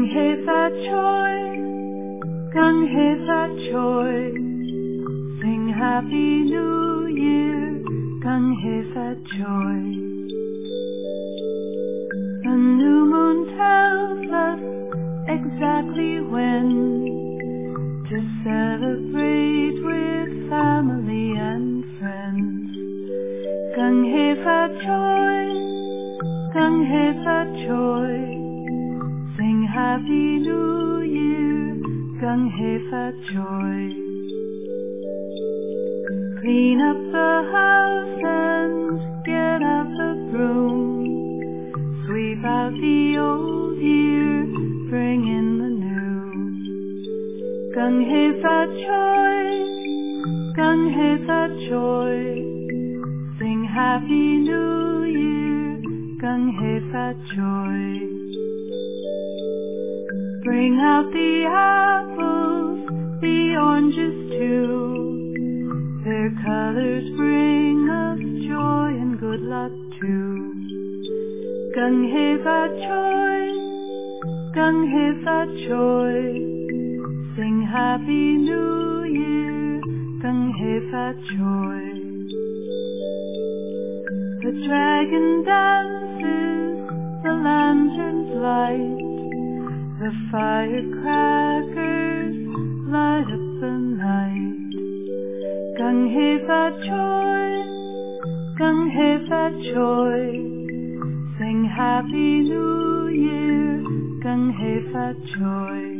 hei fat choi, gung hei fat choi. Sing Happy New Year, gung hei fat choi. The new moon tells us exactly when to celebrate with family and friends. Gung hei fat choi, gung hei fat choi. Sing Happy New Year, gung hei fat choi. Clean up the house and get out the broom. Sweep out the old year, bring in the new. Gung hei fat choi, gung hei fat choi. Sing Happy New Year, gung hei fat choi. Bring out the apples, the oranges too. Their colors bring us joy and good luck too. Gung hei fat choi, gung hei fat choi. Sing Happy New Year, gung hei fat choi. The dragon dances, the lanterns light, the firecrackers light up the night. Gung hei fat choi, gung hei fat choi. Sing Happy New Year, gung hei fat choi.